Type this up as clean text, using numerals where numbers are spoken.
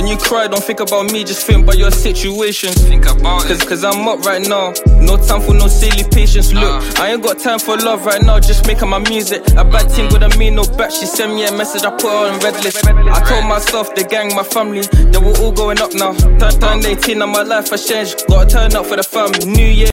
you cry, don't think about me, just think about your situation. Think about it. Cause I'm up right now, no time for no silly patience. Look, I ain't got time for love right now, just making my music. A bad thing with a me, no back. She sent me a message, I put her on red list. I told myself, the gang, my family, they were all going up now. Turn 18 and my life has changed. Gotta turn up for the family. New Year.